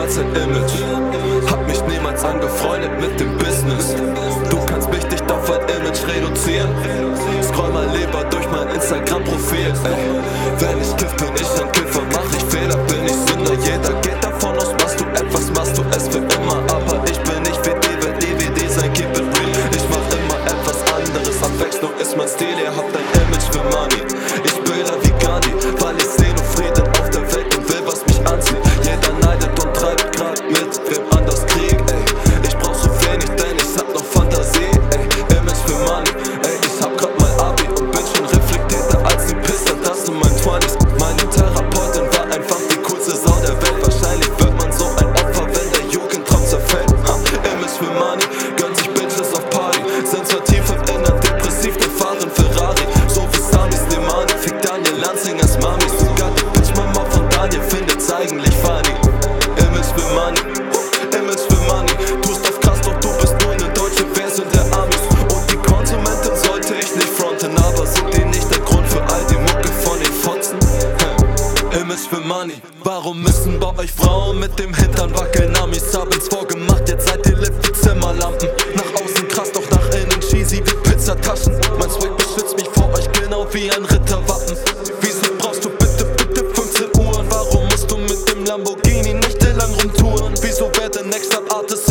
als ein Image. Hab mich niemals angefreundet mit dem Business. Du kannst mich nicht auf ein Image reduzieren. Scroll mal lieber durch mein Instagram-Profil. Wenn ich kiff, bin ich ein Kiffer. Mach ich Fehler, bin ich Sünder. Jeder geht davon aus, machst du etwas, machst du es für immer. Aber ich bin nicht wie die, will DVD sein, keep it real. Ich mach immer etwas anderes, Abwechslung ist mein Stil. Ihr habt ein Image für Money. Ich bilder wie Gandhi, weil ich seh nur Frieden auf der Welt und will, was mich anzieht. Jeder neidet und treibt grad mit wem anders Krieg, ey. Ich brauch so wenig, denn ich hab noch Fantasie, ey. Image für Money, ey. Ich hab grad mein Abi und bin schon reflektierter als die Pisser, das in meinen 20s. Meine Therapeutin war einfach die coolste Sau der Welt. Wahrscheinlich wird man so ein Opfer, wenn der Jugendtraum zerfällt. Image für Money, gönnt sich Bitches auf Party. Sind zwar tief im Innern depressiv, denn fahren Ferrari. So wie Samis Lemani, fick Daniel Lanzingers Mamis. Sogar die Bitch-Mama von Daniel findet's eigentlich funny. Image für Money, Image für Money. Tust auf krass, doch du bist nur eine deutsche Version der Amis. Und die Konsumenten sollte ich nicht fronten, aber sind die nicht der Grund für all die Mucke von den Fotzen? Image für Money. Warum müssen bei euch Frauen mit dem Hintern wackeln? Amis haben's vorgemacht, jetzt seid ihr lit wie Zimmerlampen. Nach außen krass, doch nach innen cheesy wie Pizzataschen. Mein Swag beschützt mich vor euch genau wie ein Ritterwappen. Wieso brauchst du bitte 15 Uhren? Warum musst du mit dem Lamborghini nächtelang rumtouren? Wieso wer der Next Up Artist